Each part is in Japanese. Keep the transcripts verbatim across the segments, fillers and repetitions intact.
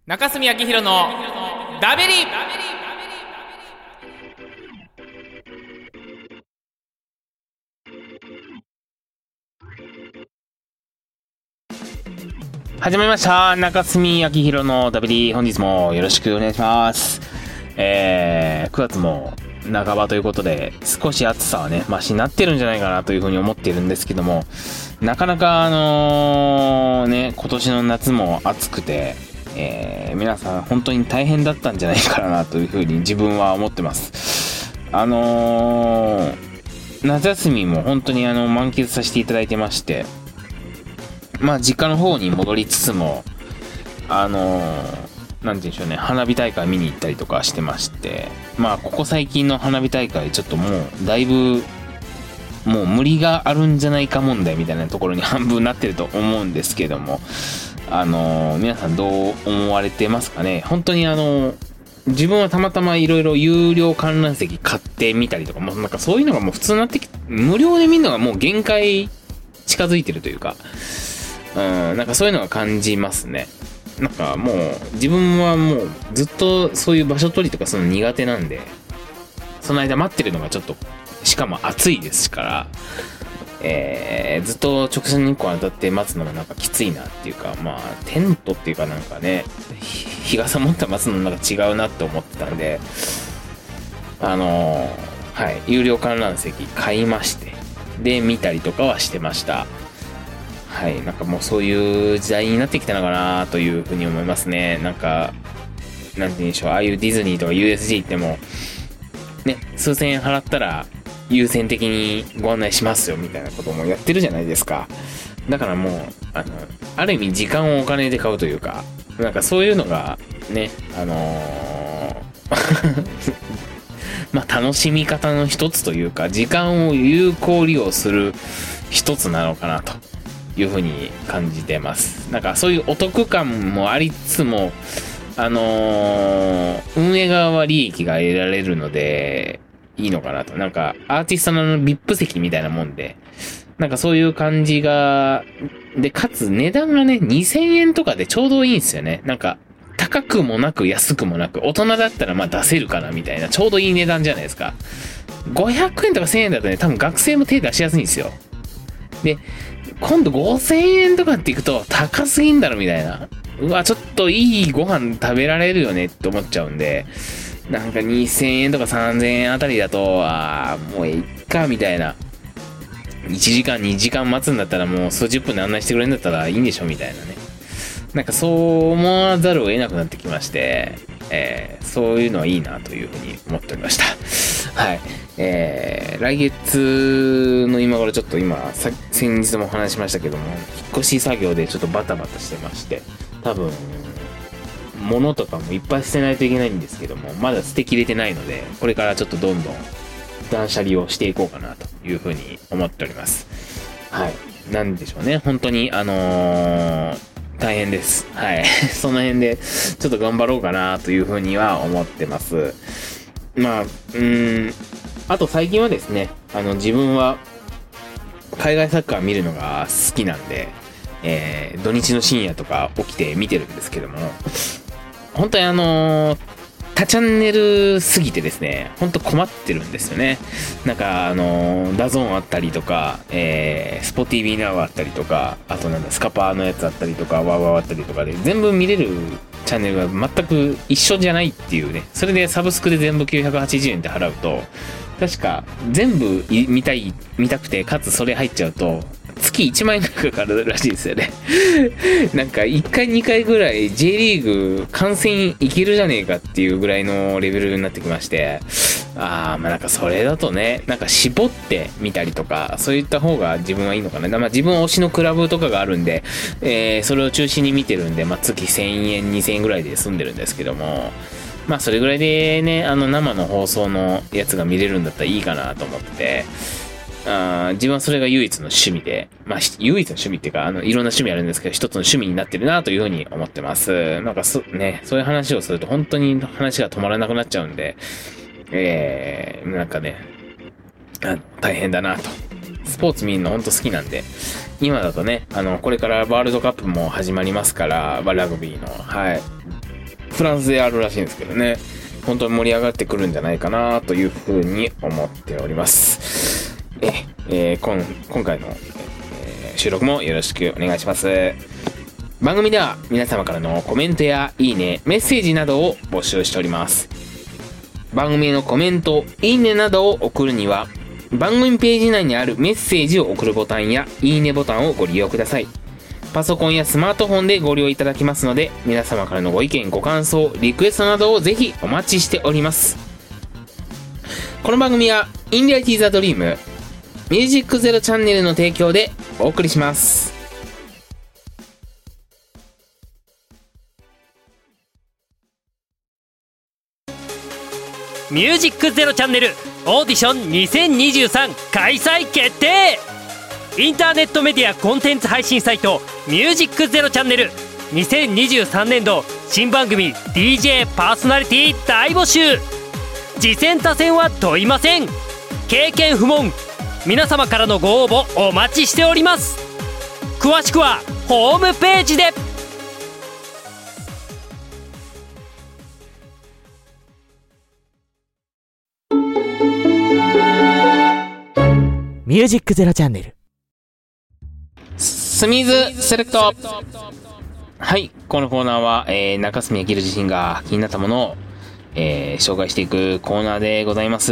中澄明弘のダベリ。始まりました。中澄明弘のダベリ。本日もよろしくお願いします。えー、くがつも半ばということで、少し暑さはね、マシになってるんじゃないかなというふうに思っているんですけども、なかなかあのー、ね、今年の夏も暑くて、えー、皆さん本当に大変だったんじゃないかなというふうに自分は思ってます。あのー、夏休みも本当にあの満喫させていただいてまして、まあ実家の方に戻りつつも、あのー、なんて言うんでしょうね、花火大会見に行ったりとかしてまして、まあここ最近の花火大会ちょっともうだいぶもう無理があるんじゃないか問題みたいなところに半分なってると思うんですけども、あのー、皆さんどう思われてますかね。本当にあのー、自分はたまたまいろいろ有料観覧席買ってみたりとか、もうなんかそういうのがもう普通になってきて、無料で見るのがもう限界近づいてるというか、うん、なんかそういうのが感じますね。なんかもう自分はもうずっとそういう場所取りとかその苦手なんで、その間待ってるのがちょっと、しかも暑いですから、えー、ずっと直射日光当たって待つのもなんかきついなっていうか、まあテントっていうかなんかね、日傘持って待つのなんか違うなって思ってたんで、あのー、はい、有料観覧席買いまして、で見たりとかはしてました。はい、なんかもうそういう時代になってきたのかなというふうに思いますね。なんか、なんて言うんでしょう、ああいうディズニーとか ユーエスジー 行っても、ね、数千円払ったら優先的にご案内しますよみたいなこともやってるじゃないですか。だからもう、あの、ある意味時間をお金で買うというか、なんかそういうのが、ね、あのー、まあ楽しみ方の一つというか、時間を有効利用する一つなのかなというふうに感じてます。なんかそういうお得感もありつつも、あのー、運営側は利益が得られるのでいいのかなと。なんかアーティストの ブイアイピー 席みたいなもんで、なんかそういう感じが、で、かつ値段がね、にせんえんとかでちょうどいいんですよね。なんか高くもなく安くもなく、大人だったらまあ出せるかなみたいな、ちょうどいい値段じゃないですか。ごひゃくえんとかせんえんだとね、多分学生も手出しやすいんですよ。で、今度ごせんえんとかっていくと高すぎんだろみたいな。うわ、ちょっといいご飯食べられるよねって思っちゃうんで、なんかにせんえんとかさんぜんえんあたりだと、あーもういっかみたいな。いちじかんにじかん待つんだったらもう数十分で案内してくれるんだったらいいんでしょみたいなね。なんかそう思わざるを得なくなってきまして、えー、そういうのはいいなというふうに思っておりました。はい。えー、来月の今頃ちょっと今、先日も話しましたけども、引っ越し作業でちょっとバタバタしてまして、多分、物とかもいっぱい捨てないといけないんですけども、まだ捨てきれてないので、これからちょっとどんどん断捨離をしていこうかなというふうに思っております。はい。なんでしょうね。本当に、あのー、大変です。はい。その辺で、ちょっと頑張ろうかなというふうには思ってます。まあ、うーん、あと最近はですね、あの、自分は、海外サッカー見るのが好きなんで、えー、土日の深夜とか起きて見てるんですけども、本当にあのー、多チャンネルすぎてですね、本当困ってるんですよね。なんかあのー、ダゾーンあったりとか、えー、スポ ティーブイ ナウあったりとか、あとなんだ、スカパーのやつあったりとか、ワーワーあったりとかで、全部見れるチャンネルが全く一緒じゃないっていうね。それでサブスクで全部きゅうひゃくはちじゅうえんって払うと、確か全部見たい、見たくて、かつそれ入っちゃうと、月いちまんえんかかるらしいですよね。なんかいっかいにかいぐらい J リーグ観戦いけるじゃねえかっていうぐらいのレベルになってきまして、あー、まあなんかそれだとね、なんか絞ってみたりとか、そういった方が自分はいいのかな。まあ自分推しのクラブとかがあるんで、えー、それを中心に見てるんで、まあ月せんえん、にせんえんぐらいで済んでるんですけども、まあそれぐらいでね、あの生の放送のやつが見れるんだったらいいかなと思ってて、あ自分はそれが唯一の趣味で、まあ唯一の趣味っていうか、あのいろんな趣味あるんですけど、一つの趣味になってるなというふうに思ってます。なんかそね、そういう話をすると本当に話が止まらなくなっちゃうんで、えー、なんかね、あ大変だなと。スポーツ見るの本当好きなんで、今だとね、あのこれからワールドカップも始まりますから、ラグビーの、はい。 フランスであるらしいんですけどね、本当に盛り上がってくるんじゃないかなというふうに思っております。え、えー、今今回の、えー、収録もよろしくお願いします。番組では皆様からのコメントやいいね、メッセージなどを募集しております。番組へのコメント、いいねなどを送るには、番組ページ内にあるメッセージを送るボタンやいいねボタンをご利用ください。パソコンやスマートフォンでご利用いただきますので、皆様からのご意見、ご感想、リクエストなどをぜひお待ちしております。この番組は In Reality the Dream ミュージックゼロチャンネルの提供でお送りします。 ミュージックゼロチャンネルオーディションにせんにじゅうさん開催決定。インターネットメディアコンテンツ配信サイトミュージックゼロチャンネルにせんにじゅうさんねん度新番組 ディージェー パーソナリティ大募集。次戦他戦は問いません。経験不問。皆様からのご応募お待ちしております。詳しくはホームページで。 ミュージックゼロチャンネルスミズセレクト。はい、このコーナーは、えー、中住明る自身が気になったものを、えー、紹介していくコーナーでございます。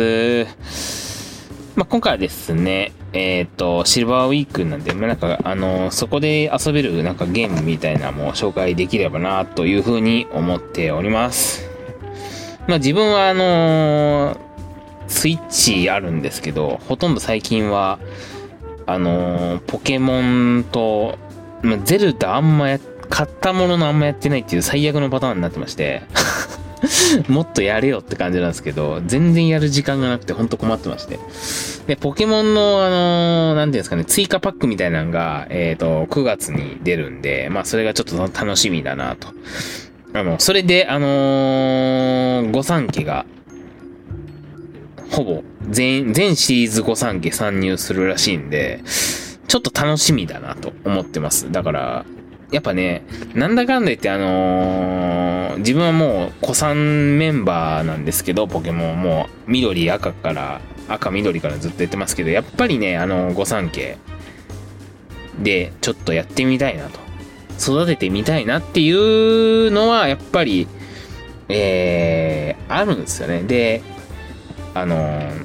まあ、今回はですね、えっとシルバーウィークなんで、まあ、なんかあのそこで遊べるなんかゲームみたいなのも紹介できればなというふうに思っております。まあ、自分はあのースイッチあるんですけど、ほとんど最近はあのー、ポケモンと、まあ、ゼルダあんまや買ったもののあんまやってないっていう最悪のパターンになってましてもっとやれよって感じなんですけど、全然やる時間がなくてほんと困ってまして、でポケモンのあのー、なんていうんですかね、追加パックみたいなのがえっとくがつに出るんで、まあそれがちょっと楽しみだなと。あのそれであのー、御三家がほぼ全、全シリーズ御三家参入するらしいんで、ちょっと楽しみだなと思ってます。だから、やっぱね、なんだかんだ言ってあのー、自分はもう古参メンバーなんですけど、ポケモンもう緑赤から、赤緑からずっとやってますけど、やっぱりね、あの、御三家でちょっとやってみたいなと。育ててみたいなっていうのは、やっぱり、えー、あるんですよね。で、あのー、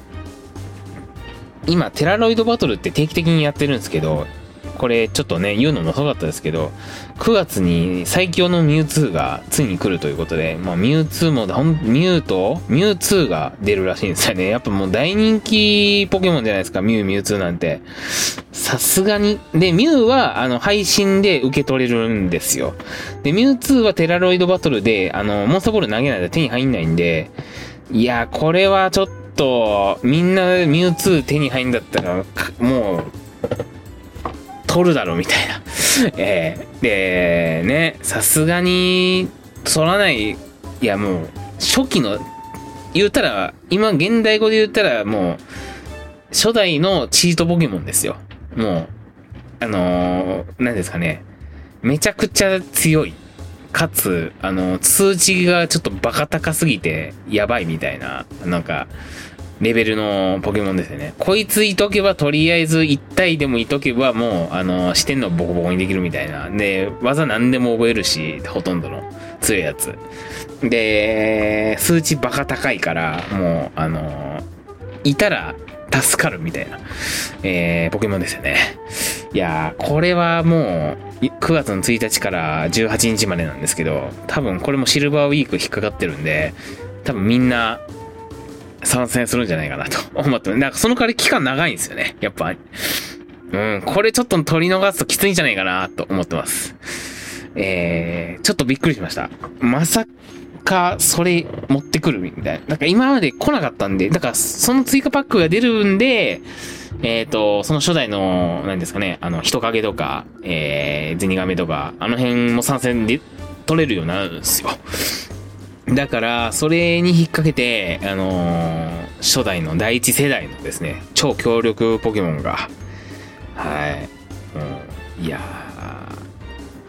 今テラロイドバトルって定期的にやってるんですけど、これちょっとね言うのも遅かったですけど、くがつに最強のミュウツーがついに来るということで、まあミュウツーもほんミュウとミュウツーが出るらしいんですよね。やっぱもう大人気ポケモンじゃないですか、ミュウミュウツーなんて。さすがに。でミュウはあの配信で受け取れるんですよ。でミュウツーはテラロイドバトルであのモンスターボール投げないと手に入んないんで、いやこれはちょっとみんなミュウツー手に入んだったらもう取るだろうみたいなえー、でね、さすがに取らない。いやもう初期の言ったら今現代語で言ったらもう初代のチートポケモンですよ。もうあのー、何ですかね、めちゃくちゃ強いかつ、あの、数値がちょっとバカ高すぎてやばいみたいな、なんか、レベルのポケモンですよね。こいついとけばとりあえずいち体でもいとけばもう、あの、視点のボコボコにできるみたいな。で、技何でも覚えるし、ほとんどの強いやつ。で、数値バカ高いから、もう、あの、いたら助かるみたいな、えー、ポケモンですよね。いやー、これはもう、くがつのついたちからじゅうはちにちまでなんですけど、多分これもシルバーウィーク引っかかってるんで、多分みんな参戦するんじゃないかなと思ってます。なんかその代わり期間長いんですよね、やっぱ。うん、これちょっと取り逃すときついんじゃないかなと思ってます。えー、ちょっとびっくりしました。まさかそれ持ってくるみたいな。なんか今まで来なかったんで、だからその追加パックが出るんで、えっと、その初代の、何ですかね、あの、人影とか、えー、ゼニガメとか、あの辺も参戦で取れるようになるんですよ。だから、それに引っ掛けて、あのー、初代の第一世代のですね、超強力ポケモンが、はい、うん、いやー、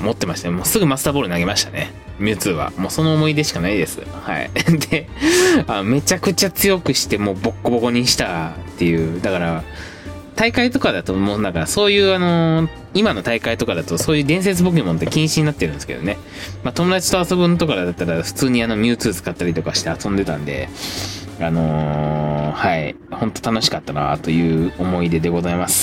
持ってましたね。もうすぐマスターボール投げましたね。ミュウツーは。もうその思い出しかないです。はい。で、あめちゃくちゃ強くしてもうボッコボコにしたっていう。だから、大会とかだともうだからそういうあのー、今の大会とかだとそういう伝説ポケモンって禁止になってるんですけどね。まあ友達と遊ぶのとかだったら普通にあのミュウツー使ったりとかして遊んでたんで、あのー、はい。ほんと楽しかったなという思い出でございます。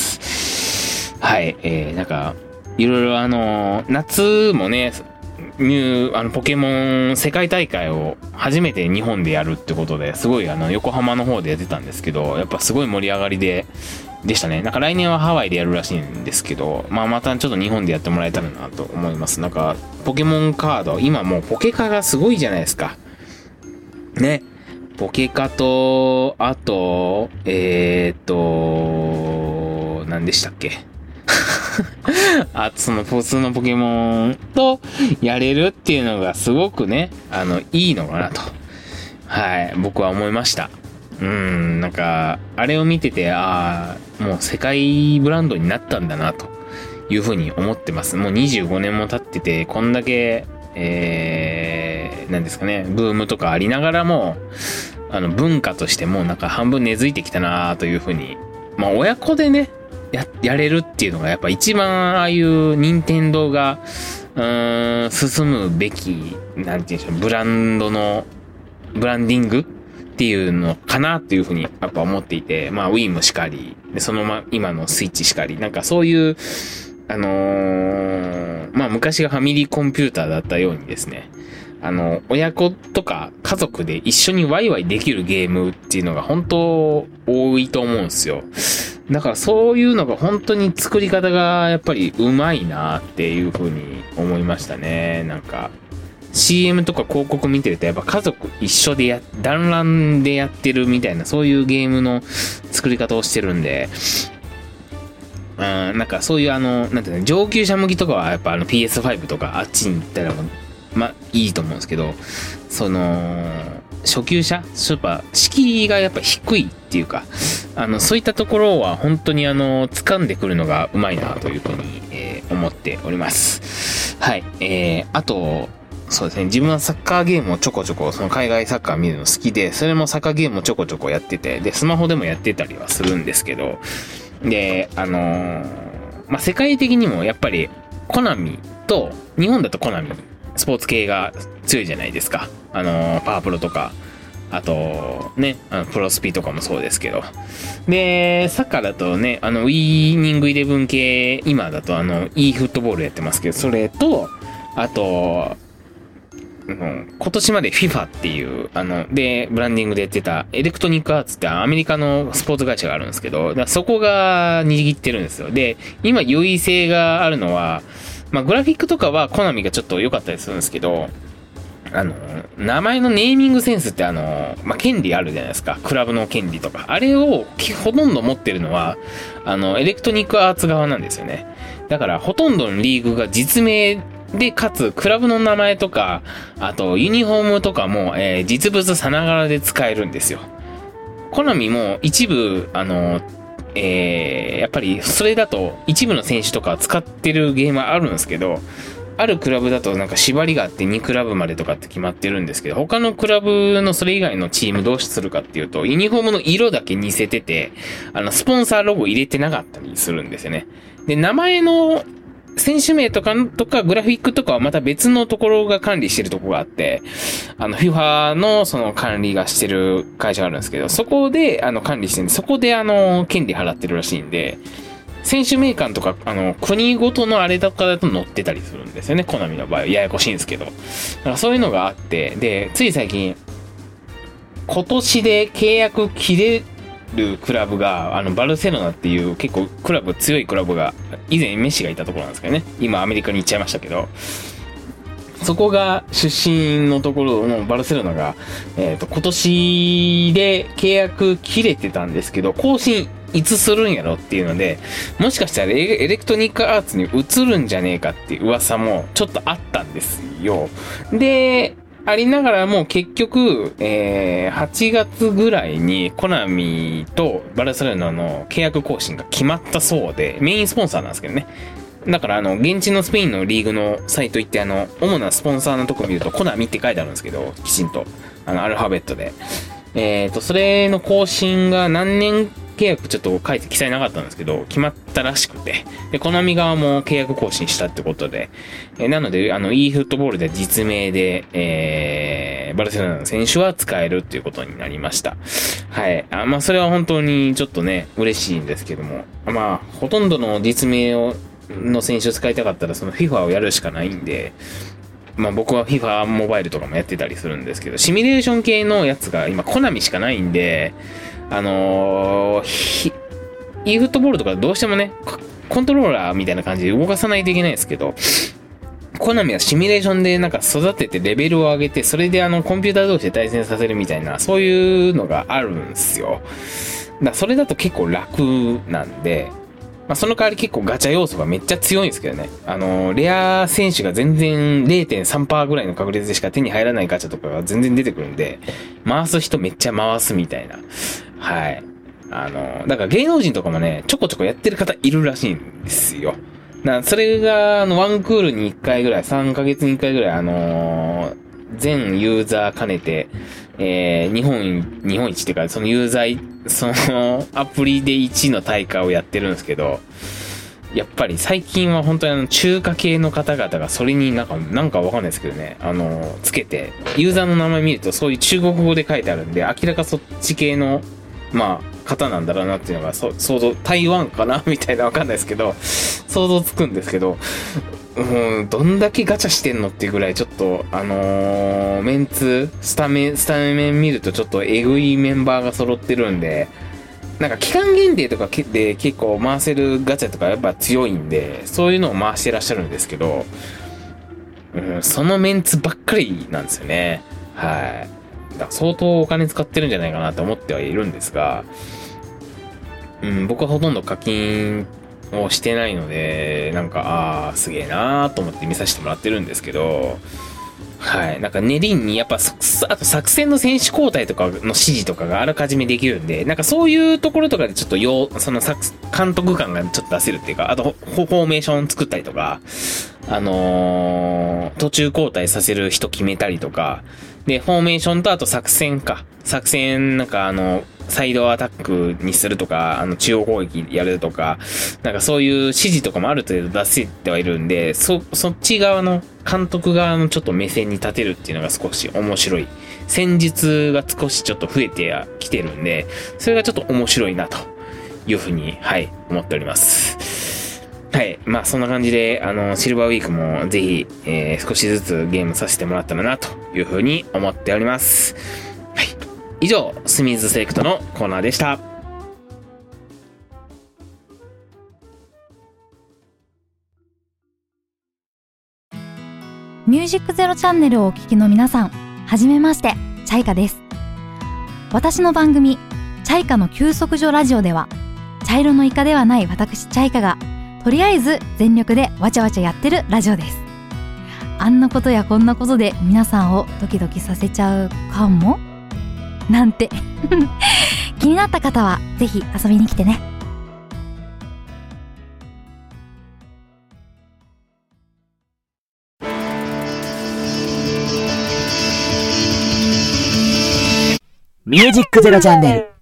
はい。えー、なんか、いろいろあのー、夏もね、ニュー、あの、ポケモン世界大会を初めて日本でやるってことで、すごいあの、横浜の方でやってたんですけど、やっぱすごい盛り上がりで、でしたね。なんか来年はハワイでやるらしいんですけど、まあまたちょっと日本でやってもらえたらなと思います。なんか、ポケモンカード、今もうポケカがすごいじゃないですか。ね。ポケカと、あと、えーっと、何でしたっけあとその普通のポケモンとやれるっていうのがすごくね、あの、いいのかなと。はい、僕は思いました。うん、なんか、あれを見てて、ああ、もう世界ブランドになったんだなというふうに思ってます。もうにじゅうごねんも経ってて、こんだけ、えー、なんですかね、ブームとかありながらも、あの、文化としてもなんか半分根付いてきたなというふうに、まあ親子でね、や、やれるっていうのがやっぱ一番ああいう任天堂が、うーん、進むべき、なんていうんでしょう、ブランドの、ブランディングっていうのかなっていうふうにやっぱ思っていて、まあ Wii もしかり、で、そのま、今のスイッチしかり、なんかそういう、あのー、まあ昔がファミリーコンピューターだったようにですね、あの、親子とか家族で一緒にワイワイできるゲームっていうのが本当多いと思うんですよ。だからそういうのが本当に作り方がやっぱりうまいなっていう風に思いましたね。なんか シーエム とか広告見てるとやっぱ家族一緒でや、団らんでやってるみたいなそういうゲームの作り方をしてるんで、うん、なんかそういうあの、なんていうの、上級者向きとかはやっぱあの ピーエスファイブ とかあっちに行ったらまあいいと思うんですけど、その初級者ちょっとやっぱ敷居がやっぱ低いっていうか、あのそういったところは本当にあの掴んでくるのがうまいなというふうに、えー、思っております。はい。えー、あとそうですね、自分はサッカーゲームをちょこちょこその海外サッカー見るの好きで、それもサッカーゲームをちょこちょこやってて、でスマホでもやってたりはするんですけど、であのー、まあ世界的にもやっぱりコナミと日本だとコナミスポーツ系が強いじゃないですか。あのー、パワープロとか、あと、ね、あのプロスピとかもそうですけど。で、サッカーだとね、あの、ウィーニングイレブン系、今だとあの、e フットボールやってますけど、それと、あと、うん、今年まで フィファ っていう、あの、で、ブランディングでやってた、エレクトニックアーツってアメリカのスポーツ会社があるんですけど、だからそこが握ってるんですよ。で、今優位性があるのは、まあ、グラフィックとかはコナミがちょっと良かったりするんですけど、あの、名前のネーミングセンスってあの、まあ、権利あるじゃないですか。クラブの権利とか。あれをほとんど持ってるのは、あの、エレクトニックアーツ側なんですよね。だから、ほとんどのリーグが実名で、かつ、クラブの名前とか、あと、ユニフォームとかも、えー、実物さながらで使えるんですよ。コナミも一部、あの、えー、やっぱりそれだと一部の選手とか使ってるゲームはあるんですけど、あるクラブだとなんか縛りがあってにクラブまでとかって決まってるんですけど、他のクラブのそれ以外のチームどうするかっていうと、ユニフォームの色だけ似せてて、あのスポンサーロゴ入れてなかったりするんですよね。で、名前の選手名とか、とか、グラフィックとかはまた別のところが管理してるところがあって、あの、フィファ のその管理がしてる会社があるんですけど、そこで、あの、管理してるんで、そこであの、権利払ってるらしいんで、選手名鑑とか、あの、国ごとのあれとかだと載ってたりするんですよね、コナミの場合は。ややこしいんですけど。だからそういうのがあって、で、つい最近、今年で契約切れるクラブが、あの、バルセロナっていう結構クラブ、強いクラブが、以前メッシがいたところなんですけどね。今アメリカに行っちゃいましたけど、そこが出身のところのバルセロナが、えっと、今年で契約切れてたんですけど、更新いつするんやろっていうので、もしかしたらエレクトニックアーツに移るんじゃねえかっていう噂もちょっとあったんですよ。で、ありながらも結局、えー、はちがつぐらいにコナミとバルセロナの契約更新が決まったそうで、メインスポンサーなんですけどね。 だからあの、現地のスペインのリーグのサイト行って、あの、主なスポンサーのとこ見ると、コナミって書いてあるんですけど、きちんと、あの、アルファベットで。えっと、それの更新が何年契約ちょっと書いて記載なかったんですけど、決まったらしくて、で、コナミ側も契約更新したってことで、えー、なので、あの、e フットボールで実名で、えー、バルセロナの選手は使えるっていうことになりました。はい。あまあ、それは本当にちょっとね、嬉しいんですけども、まあ、ほとんどの実名を、の選手を使いたかったらその FIFA をやるしかないんで、まあ僕は FIFA モバイルとかもやってたりするんですけど、シミュレーション系のやつが今コナミしかないんで、あのー、e フットボールとかどうしてもね、コントローラーみたいな感じで動かさないといけないんですけど、コナミはシミュレーションでなんか育ててレベルを上げて、それであのコンピューター同士で対戦させるみたいな、そういうのがあるんですよ。だからそれだと結構楽なんで、まあ、その代わり結構ガチャ要素がめっちゃ強いんですけどね。あのー、レア選手が全然 れいてんさんパーセント ぐらいの確率でしか手に入らないガチャとかが全然出てくるんで、回す人めっちゃ回すみたいな。はい。あのー、だから芸能人とかもね、ちょこちょこやってる方いるらしいんですよ。な、それが、あの、ワンクールにいっかいぐらい、さんかげつにいっかいぐらい、あのー、全ユーザー兼ねて、えー、日本、日本一っていうか、そのユーザー、その、アプリでいちの大会をやってるんですけど、やっぱり最近は本当にあの、中華系の方々がそれになんか、なんかわかんないですけどね、あの、つけて、ユーザーの名前見るとそういう中国語で書いてあるんで、明らかそっち系の、まあ、方なんだろうなっていうのが、そ、想像、台湾かなみたいなわかんないですけど、想像つくんですけど、うん、どんだけガチャしてんのっていうぐらいちょっと、あのー、メンツ、スタメン、スタメン見るとちょっとエグいメンバーが揃ってるんで、なんか期間限定とかで結構回せるガチャとかやっぱ強いんで、そういうのを回してらっしゃるんですけど、うん、そのメンツばっかりなんですよね。はい。だから相当お金使ってるんじゃないかなと思ってはいるんですが、うん、僕はほとんど課金をしてないので、なんか、ああ、すげえなーと思って見させてもらってるんですけど、はい。なんか練りに、やっぱ、あと作戦の選手交代とかの指示とかがあらかじめできるんで、なんかそういうところとかでちょっとよう、その作、監督感がちょっと出せるっていうか、あと、フォーメーション作ったりとか、あのー、途中交代させる人決めたりとか、で、フォーメーションとあと作戦か。作戦、なんかあの、サイドアタックにするとか、あの、中央攻撃やるとか、なんかそういう指示とかもある程度出せてはいるんで、そ、そっち側の、監督側のちょっと目線に立てるっていうのが少し面白い。戦術が少しちょっと増えてきてるんで、それがちょっと面白いなというふうに、はい、思っております。はい。まあそんな感じで、あの、シルバーウィークもぜひ、えー、少しずつゲームさせてもらったらなというふうに思っております。はい。以上、スミズセレクトのコーナーでした。 ミュージックゼロチャンネルをお聞きの皆さん、はじめまして、チャイカです。私の番組、チャイカの休息所ラジオでは、茶色のイカではない私チャイカが、とりあえず全力でわちゃわちゃやってるラジオです。あんなことやこんなことで皆さんをドキドキさせちゃうかもなんて気になった方はぜひ遊びに来てね。 ミュージックゼロチャンネル。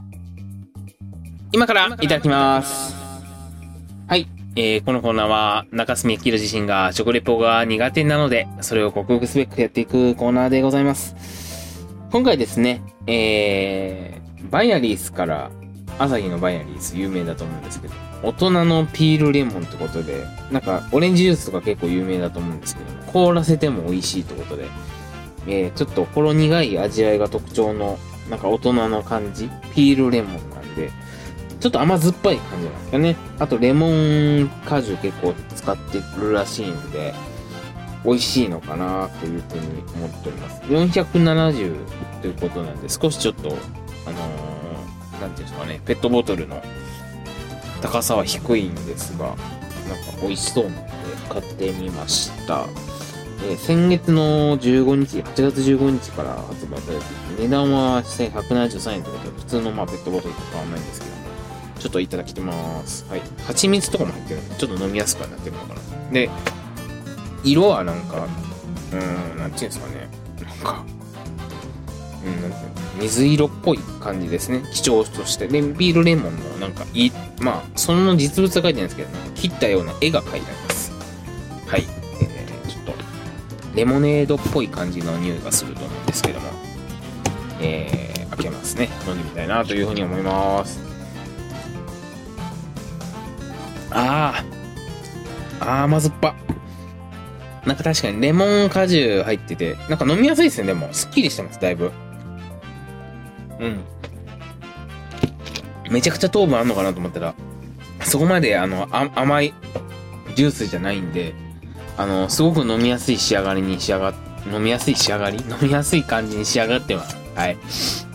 今からいただきます。はい。えー、このコーナーは中澄明自身が食レポが苦手なので、それを克服すべくやっていくコーナーでございます。今回ですね、えー、バイアリースからアサヒのバイアリース有名だと思うんですけど、大人のピールレモンってことで、なんかオレンジジュースとか結構有名だと思うんですけど、凍らせても美味しいってことで、えー、ちょっとほろ苦い味わいが特徴のなんか大人の感じ、ピールレモンなんで、ちょっと甘酸っぱい感じなんですかね。あとレモン果汁結構使ってるらしいんで、美味しいのかなというふうに思っております。よんひゃくななじゅうということなんで、少しちょっと、あのー、なんていうんですかね、ペットボトルの高さは低いんですが、なんか美味しそうなので買ってみました。えー、先月のじゅうごにち、はちがつじゅうごにちから発売されていて、値段は実際ひゃくななじゅうさんえんということで、普通のまあペットボトルと変わらないんですけども、 ちょっといただきます。はい。蜂蜜とかも入ってるんで、ちょっと飲みやすくはなってるのかな。で、色はなんか、うーん、なんていうんですかね。なんか、うん、なんていうの、水色っぽい感じですね。基調として。で、ビールレモンのなんか、い、まあ、その実物は書いてないんですけど、なんか切ったような絵が描いてあります。はい。えー、ちょっと、レモネードっぽい感じの匂いがすると思うんですけども、えー、開けますね。飲んでみたいなというふうに思います。あー、あー甘酸っぱ。なんか確かにレモン果汁入ってて、なんか飲みやすいですね、でも。すっきりしてます、だいぶ。うん。めちゃくちゃ糖分あんのかなと思ったら、そこまであの、あ甘いジュースじゃないんで、あの、すごく飲みやすい仕上がりに仕上がっ、飲みやすい仕上がり飲みやすい感じに仕上がってます。はい。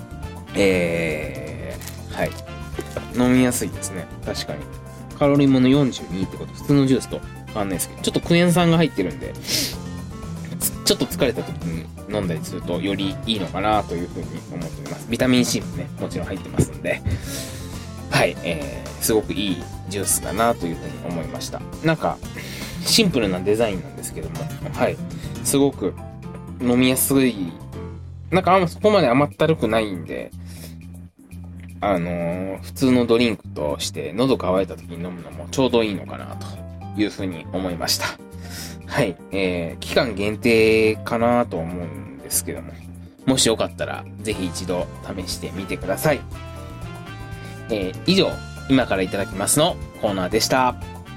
えー、はい。飲みやすいですね。確かに。カロリーものよんじゅうにってこと、普通のジュースと変わんないですけど、ちょっとクエン酸が入ってるんで、ちょっと疲れた時に飲んだりするとよりいいのかなというふうに思っています。ビタミン C もね、もちろん入ってますんで、はい、えー、すごくいいジュースだなというふうに思いました。なんか、シンプルなデザインなんですけども、はい、すごく飲みやすい、なんかあんまそこまで甘ったるくないんで、あのー、普通のドリンクとして喉乾いた時に飲むのもちょうどいいのかなというふうに思いました。はい、えー、期間限定かなと思うんですけども、もしよかったらぜひ一度試してみてください。えー、以上、今からいただきますのコーナーでした。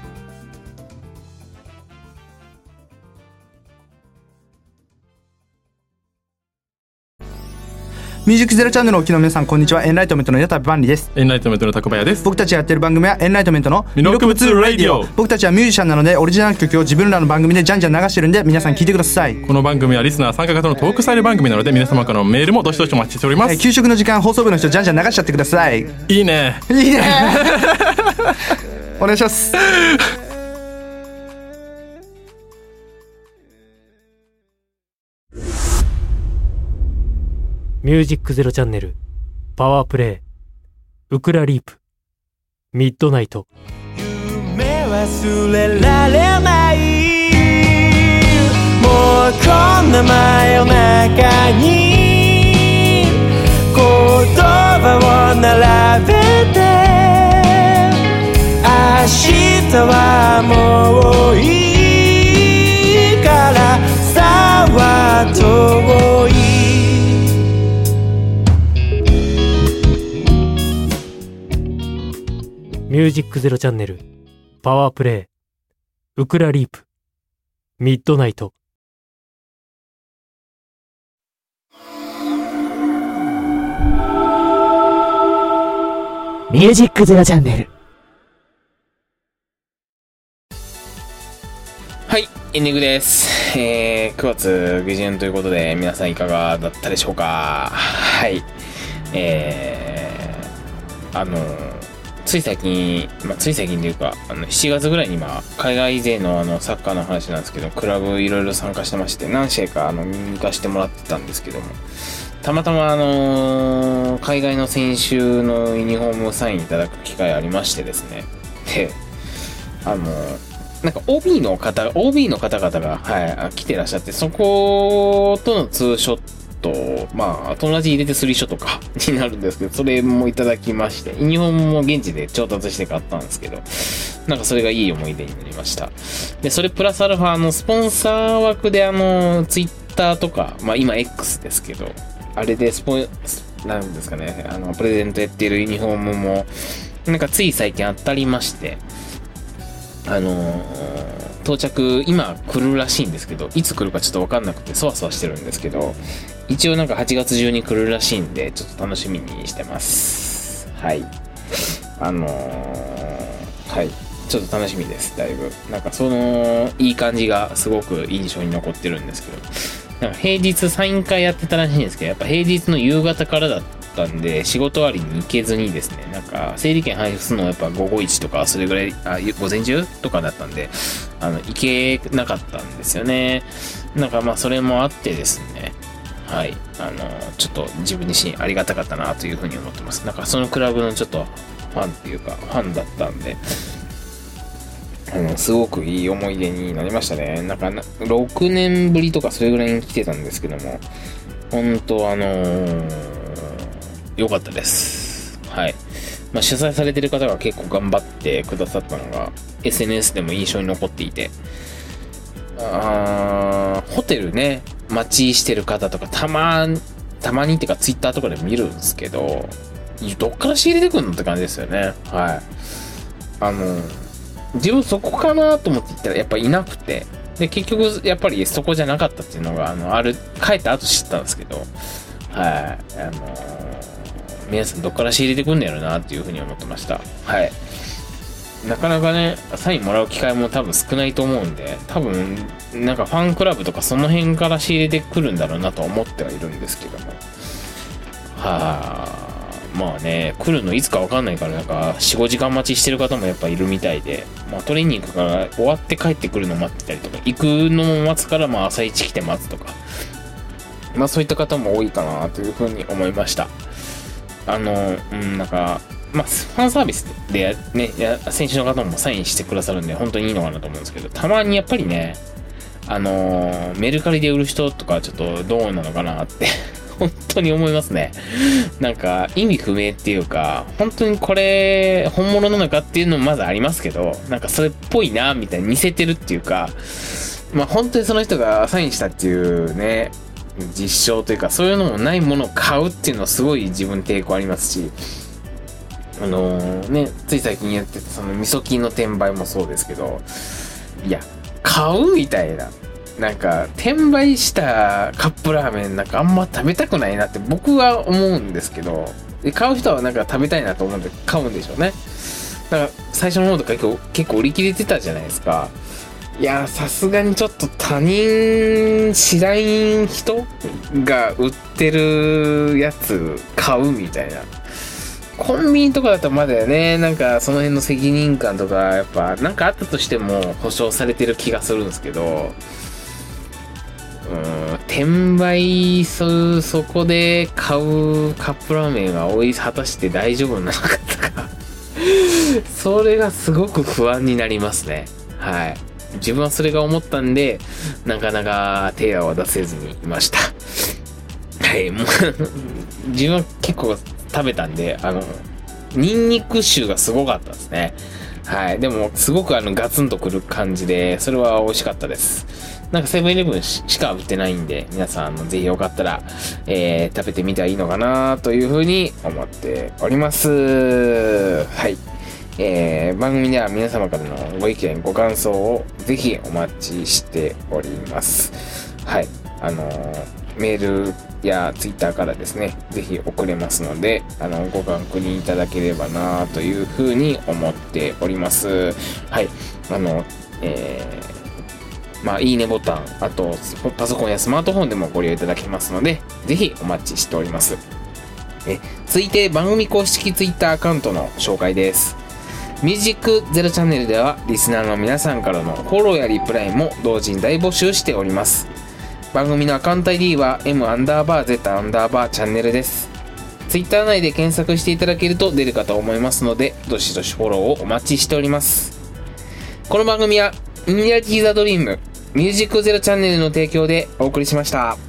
ミュージックゼロチャンネルをお聞きの皆さん、こんにちは。エンライトメントの矢田万里です。 エンライトメントの高林です。 僕たちがやってる番組はエンライトメントの魅力物ラディオ。 僕たちはミュージシャンなので、オリジナル曲を自分らの番組でじゃんじゃん流してるんで、皆さん聞いてください。 この番組はリスナー参加型のトークスタイル番組なので、皆様からのメールもどしどしお待ちしております。 えー、給食の時間、放送部の人じゃんじゃん流しちゃってください。 いいねいいねお願いしますミュージックゼロチャンネルパワープレイウクラリープミッドナイト。 夢忘れられない、もうこんな真夜中に言葉を並べて、明日はもういいからさは遠い。 ミュージックゼロチャンネルパワープレイウクラリープミッドナイト。 ミュージックゼロチャンネル。 はい、エンディングです。えー、くがつ下旬ということで、皆さんいかがだったでしょうか。はい。えー、あの、つい最近、まあ、つい最近というか、あの、しちがつぐらいに今、海外勢のあの、サッカーの話なんですけど、クラブいろいろ参加してまして、何試合かあの、見に行かせてもらってたんですけども、たまたまあのー、海外の選手のユニフォームをサインいただく機会ありましてですね。で、あのー、なんか オービー の方、オービー の方々が、はい、来てらっしゃって、そことのツーショット、まあ、友達入れてスリーショットか、になるんですけど、それもいただきまして、ユニフォームも現地で調達して買ったんですけど、なんかそれがいい思い出になりました。で、それプラスアルファ、あの、スポンサー枠であの、ツイッターとか、まあ今 X ですけど、あれでスポン、なんですかね、あの、プレゼントやっているユニフォームも、なんかつい最近当たりまして、あのー、到着、今来るらしいんですけど、いつ来るかちょっとわかんなくて、そわそわしてるんですけど、一応なんかはちがつ中に来るらしいんで、ちょっと楽しみにしてます。はい。あのー、はい。ちょっと楽しみです、だいぶ。なんかその、いい感じがすごく印象に残ってるんですけど、なんか平日サイン会やってたらしいんですけど、やっぱ平日の夕方からだったんで、仕事終わりに行けずにですね、なんか整理券配布するのはやっぱ午後いちとか、それぐらい、あ、午前中とかだったんで、あの、行けなかったんですよね。なんかまあそれもあってですね、はい、あの、ちょっと自分自身ありがたかったなというふうに思ってます。なんかそのクラブのちょっと、 ファンっていうかファンだったんで、あのすごくいい思い出になりましたね。なんかろくねんぶりとかそれぐらいに来てたんですけども、本当あのー、良かったです。はい。まあ、主催されてる方が結構頑張ってくださったのが エスエヌエス でも印象に残っていて、あホテルね待ちしてる方とかたまたまにっていうかツイッターとかで見るんですけど、どっから仕入れてくるのって感じですよね。はい。あの自分そこかなと思って行ったらやっぱいなくて、で結局やっぱりそこじゃなかったっていうのがあのある帰った後知ったんですけど、はい。あの皆さんどっから仕入れてくんねやろなっていうふうに思ってました。はい。なかなかねサインもらう機会も多分少ないと思うんで、多分なんかファンクラブとかその辺から仕入れてくるんだろうなと思ってはいるんですけども、はあまあね来るのいつか分かんないから、なんか よん、ごじかん待ちしてる方もやっぱいるみたいで、まあトレーニングが終わって帰ってくるのを待ってたりとか、行くのも待つからまあ朝一来て待つとか、まあそういった方も多いかなというふうに思いました。あのうんなんかまあ、ファンサービスでね、選手の方もサインしてくださるんで本当にいいのかなと思うんですけど、たまにやっぱりね、あのー、メルカリで売る人とかちょっとどうなのかなって本当に思いますね。なんか意味不明っていうか、本当にこれ本物なのかっていうのもまずありますけど、なんかそれっぽいなみたいに似せてるっていうか、まあ本当にその人がサインしたっていうね実証というか、そういうのもないものを買うっていうのはすごい自分抵抗ありますし、あのー、ね、つい最近やってたその味噌菌の転売もそうですけど、いや買うみたいな、なんか転売したカップラーメンなんかあんま食べたくないなって僕は思うんですけど、で買う人はなんか食べたいなと思うんで買うんでしょうね。だから最初の方とか結構、結構売り切れてたじゃないですか。いやさすがにちょっと他人知らん人が売ってるやつ買うみたいな。コンビニとかだとまだね、なんかその辺の責任感とかやっぱなんかあったとしても保証されてる気がするんですけど、うーん転売 そ, そこで買うカップラーメンがおい果たして大丈夫なのかとかそれがすごく不安になりますね。はい。自分はそれが思ったんでなかなか手を出せずにいました。はい。もう自分は結構食べたんで、あのニンニク臭がすごかったですね。はい。でもすごくあのガツンとくる感じで、それは美味しかったです。なんかセブンイレブンしか売ってないんで、皆さんあのぜひよかったら、えー、食べてみたらいいのかなというふうに思っております。はい。えー、番組では皆様からのご意見ご感想をぜひお待ちしております。はい。あのー、メールやツイッターからですね、ぜひ送れますので、あのご確認いただければなというふうに思っております。はい。あの、えー、まあいいねボタン、あとパソコンやスマートフォンでもご利用いただけますので、ぜひお待ちしております。え続いて番組公式ツイッターアカウントの紹介です。ミュージックゼロチャンネルではリスナーの皆さんからのフォローやリプライも同時に大募集しております。番組のアカウント アイディー は M アンダーバー Z アンダーバーチャンネルです。ツイッター内で検索していただけると出るかと思いますので、どしどしフォローをお待ちしております。この番組はインリアリティザドリームミュージックゼロチャンネルの提供でお送りしました。